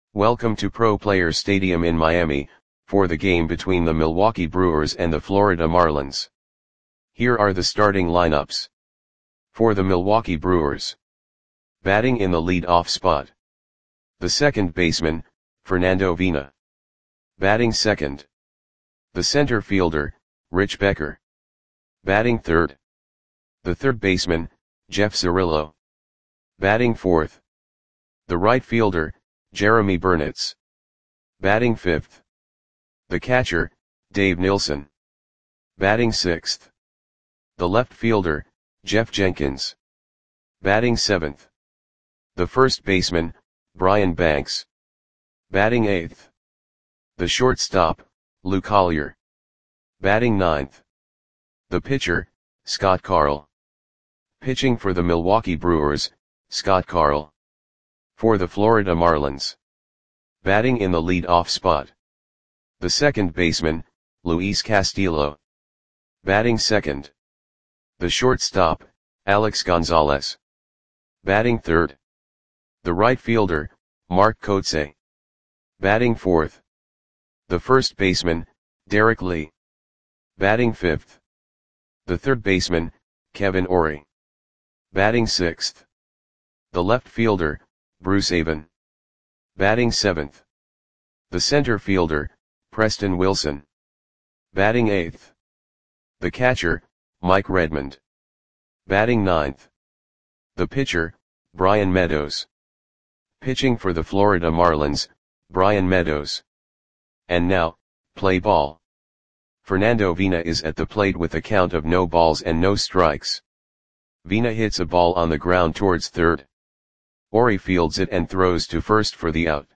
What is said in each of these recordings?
Welcome to Pro Players Stadium in Miami, for the game between the Milwaukee Brewers and the Florida Marlins. Here are the starting lineups. For the Milwaukee Brewers. Batting in the lead-off spot. The second baseman, Fernando Vina. Batting second. The center fielder, Rich Becker. Batting third. The third baseman, Jeff Cirillo. Batting fourth. The right fielder, Jeremy Burnitz. Batting fifth. The catcher, Dave Nilsson. Batting sixth. The left fielder, Jeff Jenkins. Batting seventh. The first baseman, Brian Banks. Batting eighth. The shortstop, Lou Collier. Batting ninth. The pitcher, Scott Carl. Pitching for the Milwaukee Brewers, Scott Carl. For the Florida Marlins. Batting in the lead-off spot. The second baseman, Luis Castillo. Batting second. The shortstop, Alex Gonzalez. Batting third. The right fielder, Mark Kotsay. Batting fourth. The first baseman, Derek Lee. Batting fifth. The third baseman, Kevin Orie. Batting sixth. The left fielder, Bruce Avon. Batting seventh. The center fielder, Preston Wilson. Batting eighth. The catcher, Mike Redmond. Batting ninth. The pitcher, Brian Meadows. Pitching for the Florida Marlins, Brian Meadows. And now, play ball. Fernando Vina is at the plate with a count of no balls and no strikes. Vina hits a ball on the ground towards third. Orie fields it and throws to first for the out.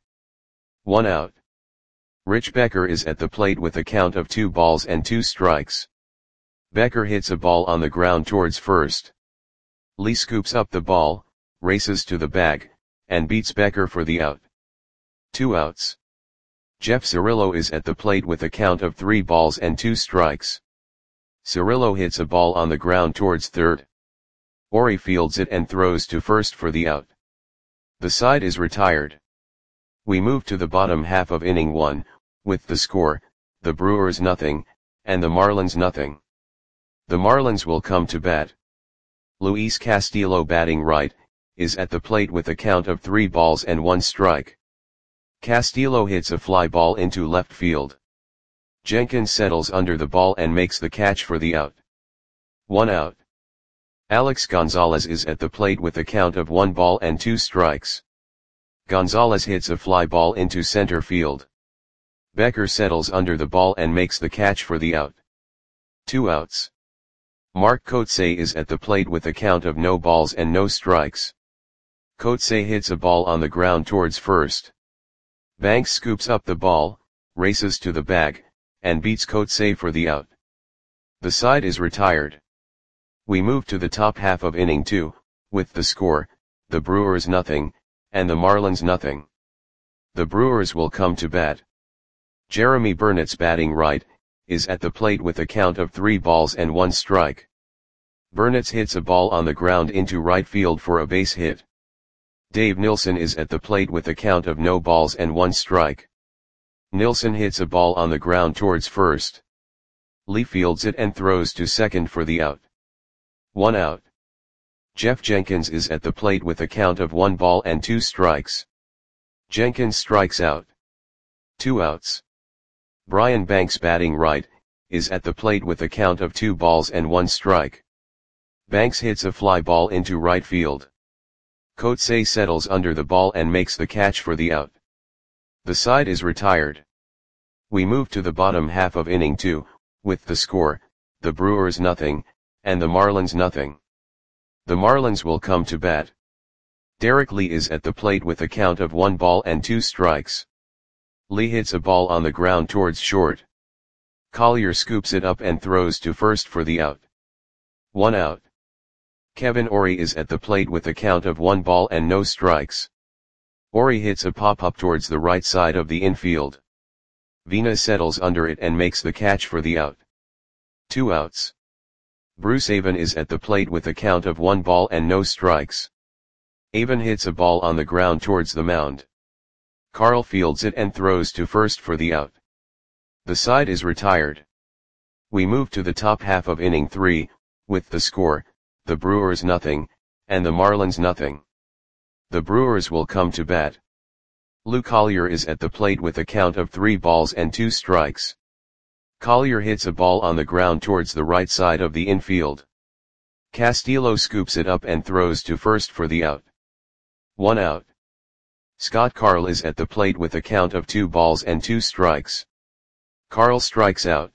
1 out. Rich Becker is at the plate with a count of 2 balls and 2 strikes. Becker hits a ball on the ground towards first. Lee scoops up the ball, races to the bag, and beats Becker for the out. 2 outs. Jeff Cirillo is at the plate with a count of 3 balls and 2 strikes. Cirillo hits a ball on the ground towards third. Orie fields it and throws to first for the out. The side is retired. We move to the bottom half of inning 1, with the score, the Brewers nothing, and the Marlins nothing. The Marlins will come to bat. Luis Castillo batting right, is at the plate with a count of 3 balls and 1 strike. Castillo hits a fly ball into left field. Jenkins settles under the ball and makes the catch for the out. 1 out. Alex Gonzalez is at the plate with a count of 1 ball and 2 strikes. Gonzalez hits a fly ball into center field. Becker settles under the ball and makes the catch for the out. 2 outs. Mark Kotsay is at the plate with a count of no balls and no strikes. Kotsay hits a ball on the ground towards first. Banks scoops up the ball, races to the bag, and beats Kotsay for the out. The side is retired. We move to the top half of inning 2, with the score, the Brewers nothing, and the Marlins nothing. The Brewers will come to bat. Jeremy Burnitz batting right, is at the plate with a count of 3 balls and 1 strike. Burnitz hits a ball on the ground into right field for a base hit. Dave Nilsson is at the plate with a count of no balls and 1 strike. Nilsson hits a ball on the ground towards first. Lee fields it and throws to second for the out. 1 out. Jeff Jenkins is at the plate with a count of 1 ball and 2 strikes. Jenkins strikes out. 2 outs. Brian Banks batting right, is at the plate with a count of 2 balls and 1 strike. Banks hits a fly ball into right field. Kotsay settles under the ball and makes the catch for the out. The side is retired. We move to the bottom half of inning 2, with the score, the Brewers nothing, and the Marlins nothing. The Marlins will come to bat. Derek Lee is at the plate with a count of 1 ball and 2 strikes. Lee hits a ball on the ground towards short. Collier scoops it up and throws to first for the out. 1 out. Kevin Orie is at the plate with a count of 1 ball and no strikes. Orie hits a pop-up towards the right side of the infield. Vina settles under it and makes the catch for the out. 2 outs. Bruce Avon is at the plate with a count of 1 ball and no strikes. Avon hits a ball on the ground towards the mound. Carl fields it and throws to first for the out. The side is retired. We move to the top half of inning 3, with the score, the Brewers nothing, and the Marlins nothing. The Brewers will come to bat. Lou Collier is at the plate with a count of 3 balls and 2 strikes. Collier hits a ball on the ground towards the right side of the infield. Castillo scoops it up and throws to first for the out. 1 out. Scott Carl is at the plate with a count of 2 balls and 2 strikes. Carl strikes out.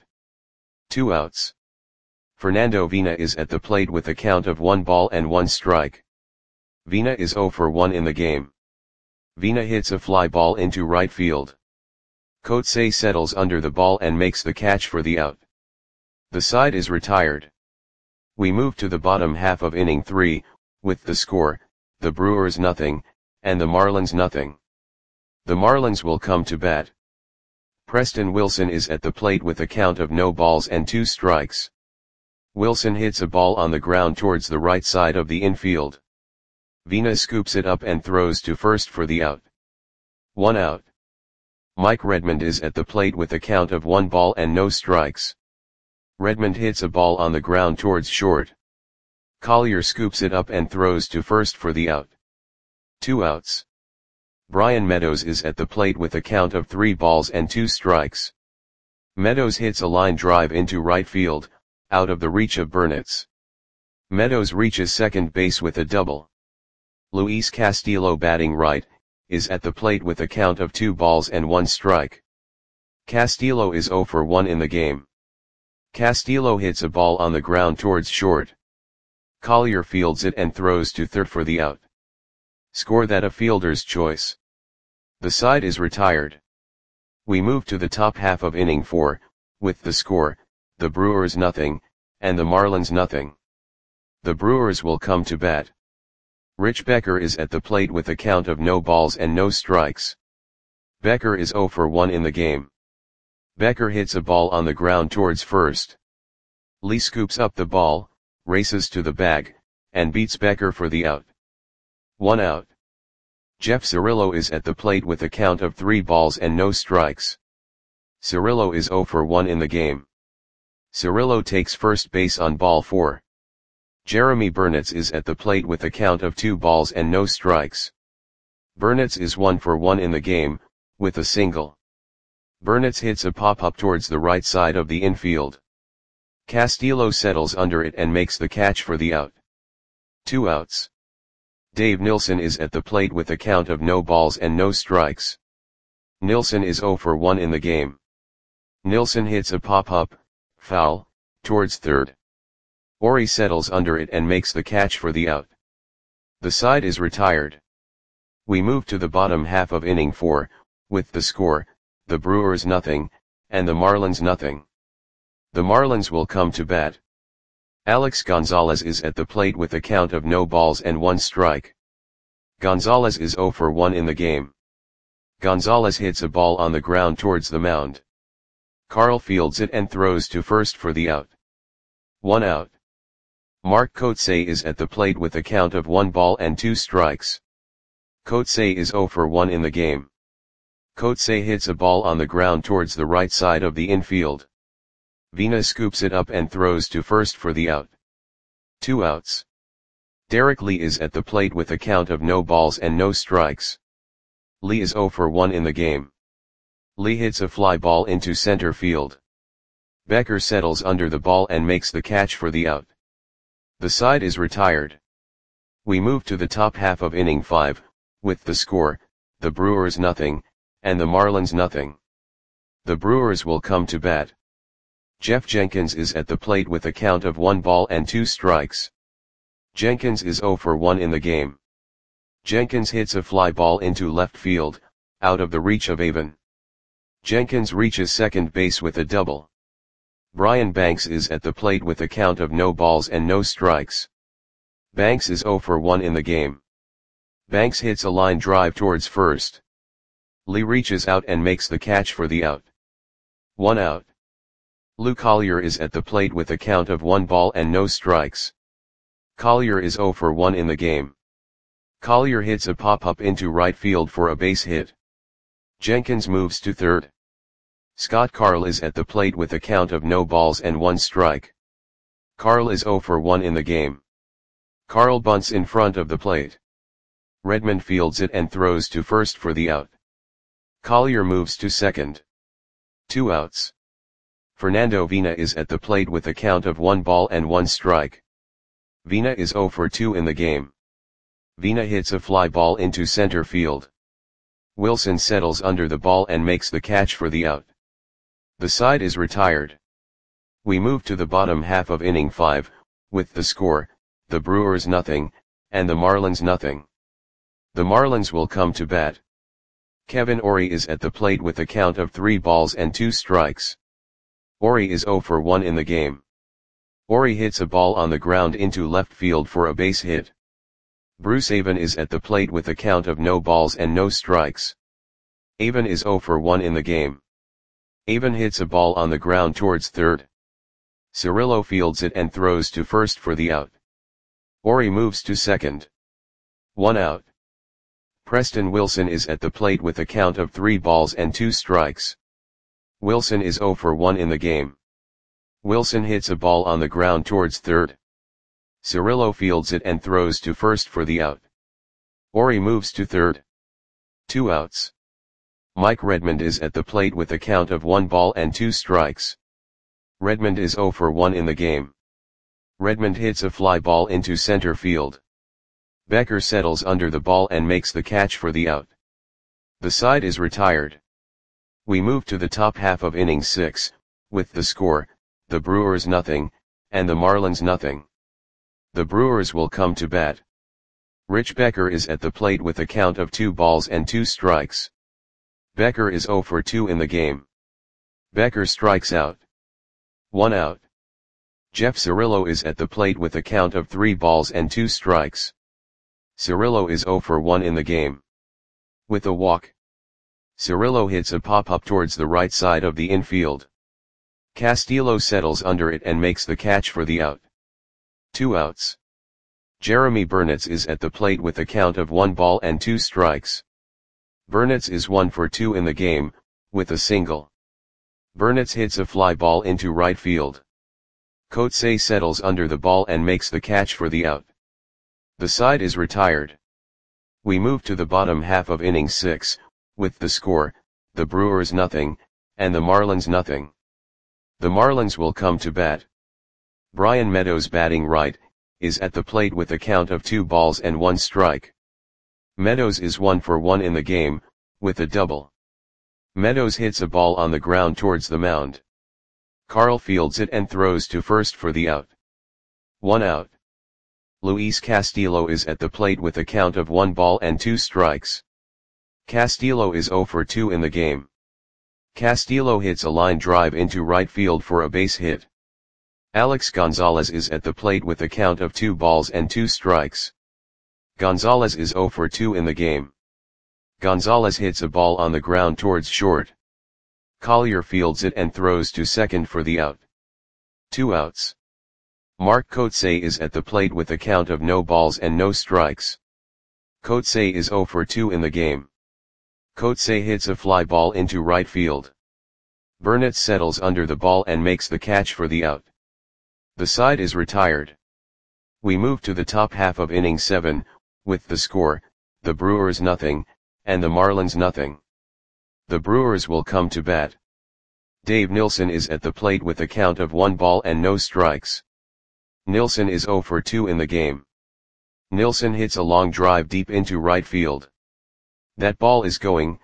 2 outs. Fernando Vina is at the plate with a count of 1 ball and 1 strike. Vina is 0 for 1 in the game. Vina hits a fly ball into right field. Coetzee settles under the ball and makes the catch for the out. The side is retired. We move to the bottom half of inning 3, with the score, the Brewers nothing, and the Marlins nothing. The Marlins will come to bat. Preston Wilson is at the plate with a count of no balls and 2 strikes. Wilson hits a ball on the ground towards the right side of the infield. Vina scoops it up and throws to first for the out. 1 out. Mike Redmond is at the plate with a count of 1 ball and no strikes. Redmond hits a ball on the ground towards short. Collier scoops it up and throws to first for the out. 2 outs. Brian Meadows is at the plate with a count of 3 balls and 2 strikes. Meadows hits a line drive into right field, out of the reach of Burnitz. Meadows reaches second base with a double. Luis Castillo, batting right, is at the plate with a count of 2 balls and 1 strike. Castillo is 0 for 1 in the game. Castillo hits a ball on the ground towards short. Collier fields it and throws to third for the out. Score that a fielder's choice. The side is retired. We move to the top half of inning 4, with the score, the Brewers nothing, and the Marlins nothing. The Brewers will come to bat. Rich Becker is at the plate with a count of no balls and no strikes. Becker is 0 for 1 in the game. Becker hits a ball on the ground towards first. Lee scoops up the ball, races to the bag, and beats Becker for the out. 1 out. Jeff Cirillo is at the plate with a count of 3 balls and no strikes. Cirillo is 0 for 1 in the game. Cirillo takes first base on ball 4. Jeremy Burnitz is at the plate with a count of 2 balls and no strikes. Burnitz is 1 for 1 in the game, with a single. Burnitz hits a pop-up towards the right side of the infield. Castillo settles under it and makes the catch for the out. 2 outs. Dave Nilsson is at the plate with a count of no balls and no strikes. Nilsson is 0 for 1 in the game. Nilsson hits a pop-up, foul, towards third. Ori settles under it and makes the catch for the out. The side is retired. We move to the bottom half of inning 4, with the score, the Brewers nothing, and the Marlins nothing. The Marlins will come to bat. Alex Gonzalez is at the plate with a count of no balls and 1 strike. Gonzalez is 0 for 1 in the game. Gonzalez hits a ball on the ground towards the mound. Carl fields it and throws to first for the out. 1 out. Mark Coetzee is at the plate with a count of 1 ball and 2 strikes. Coetzee is 0 for 1 in the game. Coetzee hits a ball on the ground towards the right side of the infield. Vina scoops it up and throws to first for the out. 2 outs. Derek Lee is at the plate with a count of no balls and no strikes. Lee is 0 for 1 in the game. Lee hits a fly ball into center field. Becker settles under the ball and makes the catch for the out. The side is retired. We move to the top half of inning 5, with the score, the Brewers nothing, and the Marlins nothing. The Brewers will come to bat. Jeff Jenkins is at the plate with a count of 1 ball and 2 strikes. Jenkins is 0 for 1 in the game. Jenkins hits a fly ball into left field, out of the reach of Avon. Jenkins reaches second base with a double. Brian Banks is at the plate with a count of no balls and no strikes. Banks is 0 for 1 in the game. Banks hits a line drive towards first. Lee reaches out and makes the catch for the out. 1 out. Lou Collier is at the plate with a count of 1 ball and no strikes. Collier is 0 for 1 in the game. Collier hits a pop-up into right field for a base hit. Jenkins moves to third. Scott Carl is at the plate with a count of no balls and 1 strike. Carl is 0 for 1 in the game. Carl bunts in front of the plate. Redmond fields it and throws to first for the out. Collier moves to second. 2 outs. Fernando Vina is at the plate with a count of 1 ball and 1 strike. Vina is 0 for 2 in the game. Vina hits a fly ball into center field. Wilson settles under the ball and makes the catch for the out. The side is retired. We move to the bottom half of inning 5, with the score, the Brewers nothing, and the Marlins nothing. The Marlins will come to bat. Kevin Orie is at the plate with a count of 3 balls and 2 strikes. Orie is 0 for 1 in the game. Orie hits a ball on the ground into left field for a base hit. Bruce Avon is at the plate with a count of no balls and no strikes. Avon is 0 for 1 in the game. Avon hits a ball on the ground towards third. Cirillo fields it and throws to first for the out. Orie moves to second. 1 out. Preston Wilson is at the plate with a count of 3 balls and 2 strikes. Wilson is 0 for 1 in the game. Wilson hits a ball on the ground towards third. Cirillo fields it and throws to first for the out. Orie moves to third. 2 outs. Mike Redmond is at the plate with a count of 1 ball and 2 strikes. Redmond is 0 for 1 in the game. Redmond hits a fly ball into center field. Becker settles under the ball and makes the catch for the out. The side is retired. We move to the top half of inning 6, with the score, the Brewers nothing, and the Marlins nothing. The Brewers will come to bat. Rich Becker is at the plate with a count of 2 balls and 2 strikes. Becker is 0 for 2 in the game. Becker strikes out. 1 out. Jeff Cirillo is at the plate with a count of 3 balls and 2 strikes. Cirillo is 0 for 1 in the game. With a walk. Cirillo hits a pop-up towards the right side of the infield. Castillo settles under it and makes the catch for the out. 2 outs. Jeremy Burnitz is at the plate with a count of 1 ball and 2 strikes. Burnitz is 1 for 2 in the game, with a single. Burnitz hits a fly ball into right field. Coetzee settles under the ball and makes the catch for the out. The side is retired. We move to the bottom half of inning 6, with the score, the Brewers nothing, and the Marlins nothing. The Marlins will come to bat. Brian Meadows batting right, is at the plate with a count of 2 balls and 1 strike. Meadows is 1 for 1 in the game, with a double. Meadows hits a ball on the ground towards the mound. Carl fields it and throws to first for the out. 1 out. Luis Castillo is at the plate with a count of 1 ball and 2 strikes. Castillo is 0 for 2 in the game. Castillo hits a line drive into right field for a base hit. Alex Gonzalez is at the plate with a count of 2 balls and 2 strikes. Gonzalez is 0 for 2 in the game. Gonzalez hits a ball on the ground towards short. Collier fields it and throws to second for the out. 2 outs. Mark Coetzee is at the plate with a count of no balls and no strikes. Coetzee is 0 for 2 in the game. Coetzee hits a fly ball into right field. Burnitz settles under the ball and makes the catch for the out. The side is retired. We move to the top half of inning 7, with the score, the Brewers nothing, and the Marlins nothing. The Brewers will come to bat. Dave Nilsson is at the plate with a count of 1 ball and no strikes. Nilsson is 0 for 2 in the game. Nilsson hits a long drive deep into right field. That ball is gone.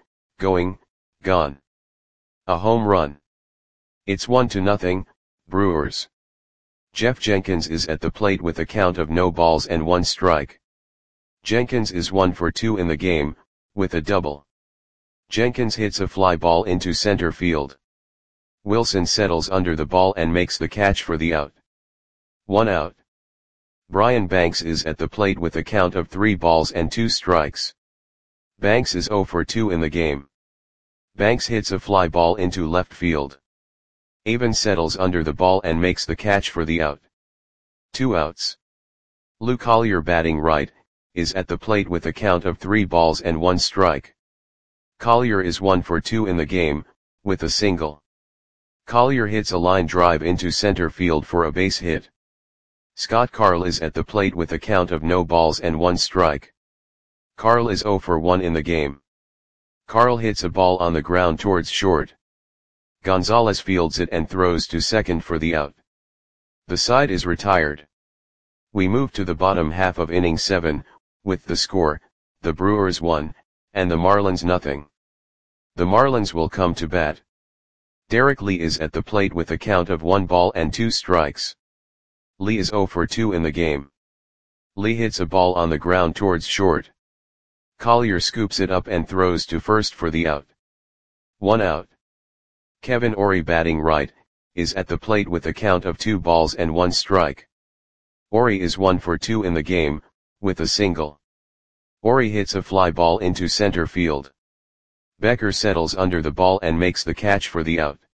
A home run. It's 1-0, Brewers. Jeff Jenkins is at the plate with a count of no balls and 1 strike. Jenkins is 1 for 2 in the game, with a double. Jenkins hits a fly ball into center field. Wilson settles under the ball and makes the catch for the out. 1 out. Brian Banks is at the plate with a count of 3 balls and 2 strikes. Banks is 0 for 2 in the game. Banks hits a fly ball into left field. Avon settles under the ball and makes the catch for the out. 2 outs. Lou Collier batting right, is at the plate with a count of 3 balls and 1 strike. Collier is 1 for 2 in the game, with a single. Collier hits a line drive into center field for a base hit. Scott Carl is at the plate with a count of no balls and 1 strike. Carl is 0 for 1 in the game. Carl hits a ball on the ground towards short. Gonzalez fields it and throws to second for the out. The side is retired. We move to the bottom half of inning 7, with the score, the Brewers 1, and the Marlins nothing. The Marlins will come to bat. Derek Lee is at the plate with a count of 1 ball and 2 strikes. Lee is 0 for 2 in the game. Lee hits a ball on the ground towards short. Collier scoops it up and throws to first for the out. 1 out. Kevin Orie, batting right, is at the plate with a count of 2 balls and 1 strike. Orie is 1 for 2 in the game, with a single. Orie hits a fly ball into center field. Becker settles under the ball and makes the catch for the out.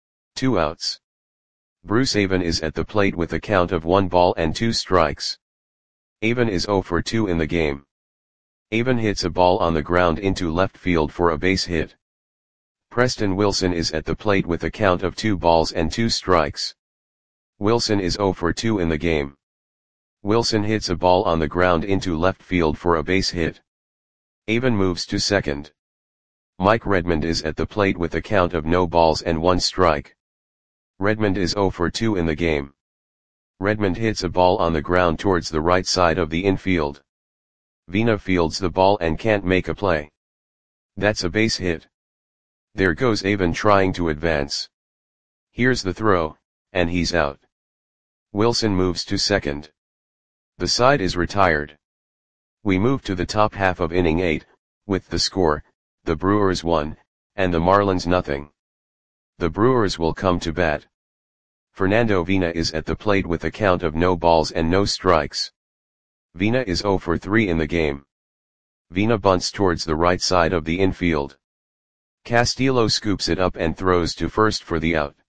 2 outs. Bruce Avon is at the plate with a count of 1 ball and 2 strikes. Avon is 0 for 2 in the game. Avon hits a ball on the ground into left field for a base hit. Preston Wilson is at the plate with a count of 2 balls and 2 strikes. Wilson is 0 for 2 in the game. Wilson hits a ball on the ground into left field for a base hit. Avon moves to second. Mike Redmond is at the plate with a count of no balls and 1 strike. Redmond is 0 for 2 in the game. Redmond hits a ball on the ground towards the right side of the infield. Vina fields the ball and can't make a play. That's a base hit. There goes Avon trying to advance. Here's the throw, and he's out. Wilson moves to second. The side is retired. We move to the top half of inning 8, with the score, the Brewers 1, and the Marlins nothing. The Brewers will come to bat. Fernando Vina is at the plate with a count of no balls and no strikes. Vina is 0 for 3 in the game. Vina bunts towards the right side of the infield. Castillo scoops it up and throws to first for the out.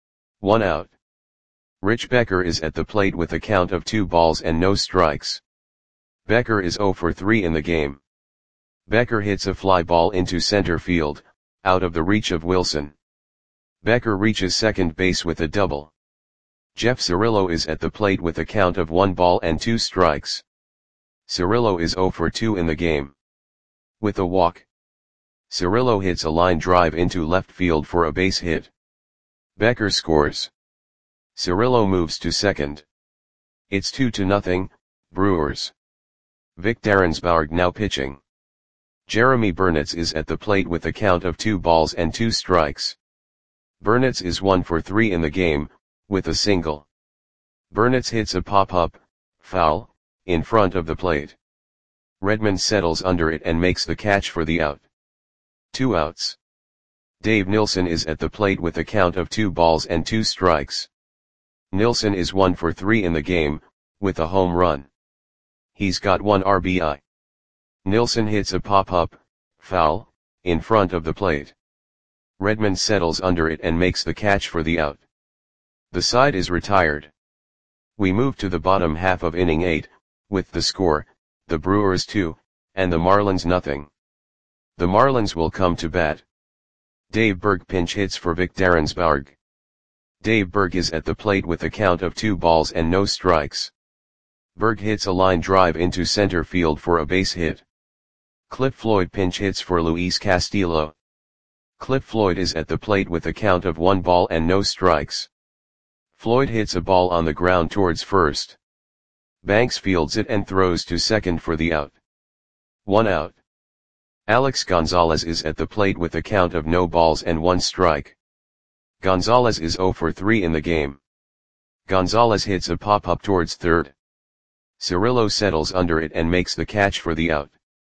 1 out. Rich Becker is at the plate with a count of 2 balls and no strikes. Becker is 0 for 3 in the game. Becker hits a fly ball into center field, out of the reach of Wilson. Becker reaches second base with a double. Jeff Cirillo is at the plate with a count of 1 ball and 2 strikes. Cirillo is 0 for 2 in the game. With a walk. Cirillo hits a line drive into left field for a base hit. Becker scores. Cirillo moves to second. It's 2-0, Brewers. Vic Darrensbourg now pitching. Jeremy Burnitz is at the plate with a count of 2 balls and 2 strikes. Burnitz is 1 for 3 in the game, with a single. Burnitz hits a pop-up, foul, in front of the plate. Redmond settles under it and makes the catch for the out. 2 outs. Dave Nilsson is at the plate with a count of 2 balls and 2 strikes. Nilsson is 1 for 3 in the game, with a home run. He's got 1 RBI. Nilsson hits a pop-up, foul, in front of the plate. Redmond settles under it and makes the catch for the out. The side is retired. We move to the bottom half of inning 8, with the score, the Brewers 2, and the Marlins nothing. The Marlins will come to bat. Dave Berg pinch hits for Vic Darrensbourg. Dave Berg is at the plate with a count of 2 balls and no strikes. Berg hits a line drive into center field for a base hit. Cliff Floyd pinch hits for Luis Castillo. Cliff Floyd is at the plate with a count of 1 ball and no strikes. Floyd hits a ball on the ground towards first. Banks fields it and throws to second for the out. 1 out. Alex Gonzalez is at the plate with a count of no balls and 1 strike. Gonzalez is 0 for 3 in the game. Gonzalez hits a pop-up towards third. Cirillo settles under it and makes the catch for the out.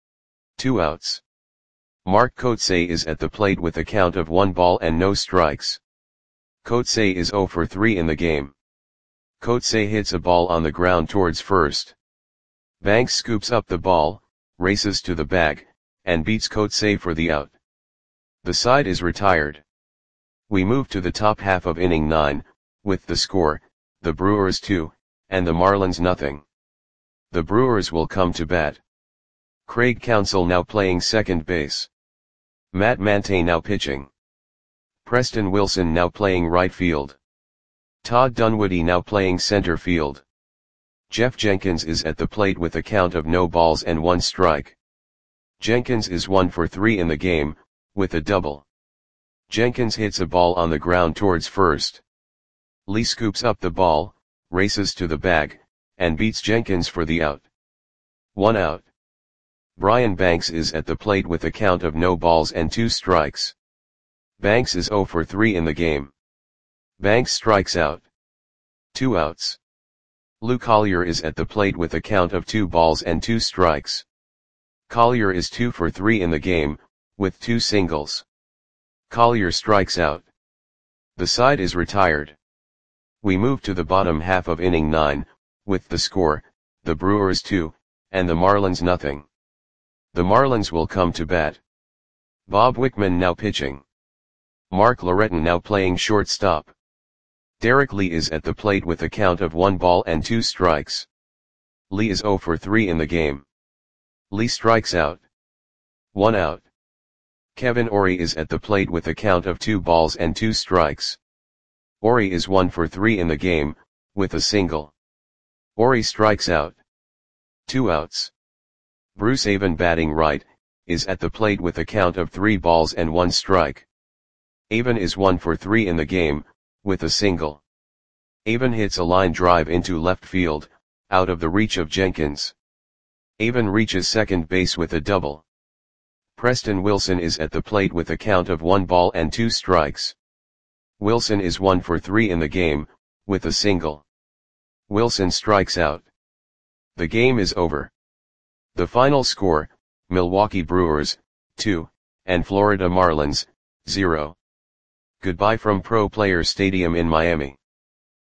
2 outs. Mark Kotsay is at the plate with a count of 1 ball and no strikes. Kotsay is 0 for 3 in the game. Kotsay hits a ball on the ground towards first. Banks scoops up the ball, races to the bag, and beats Kotsay for the out. The side is retired. We move to the top half of inning 9, with the score, the Brewers 2, and the Marlins nothing. The Brewers will come to bat. Craig Counsell now playing second base. Matt Mante now pitching. Preston Wilson now playing right field. Todd Dunwoody now playing center field. Jeff Jenkins is at the plate with a count of no balls and 1 strike. Jenkins is 1 for 3 in the game, with a double. Jenkins hits a ball on the ground towards first. Lee scoops up the ball, races to the bag, and beats Jenkins for the out. 1 out. Brian Banks is at the plate with a count of no balls and 2 strikes. Banks is 0 for 3 in the game. Banks strikes out. 2 outs. Lou Collier is at the plate with a count of 2 balls and 2 strikes. Collier is 2 for 3 in the game, with 2 singles. Collier strikes out. The side is retired. We move to the bottom half of inning 9, with the score, the Brewers 2, and the Marlins nothing. The Marlins will come to bat. Bob Wickman now pitching. Mark Loretton now playing shortstop. Derek Lee is at the plate with a count of 1 ball and 2 strikes. Lee is 0 for 3 in the game. Lee strikes out. 1 out. Kevin Orie is at the plate with a count of 2 balls and 2 strikes. Orie is 1 for 3 in the game, with a single. Orie strikes out. 2 outs. Bruce Avon batting right, is at the plate with a count of 3 balls and 1 strike. Avon is 1 for 3 in the game, with a single. Avon hits a line drive into left field, out of the reach of Jenkins. Avon reaches second base with a double. Preston Wilson is at the plate with a count of 1 ball and 2 strikes. Wilson is 1 for 3 in the game, with a single. Wilson strikes out. The game is over. The final score, Milwaukee Brewers, 2, and Florida Marlins, 0. Goodbye from Pro Players Stadium in Miami.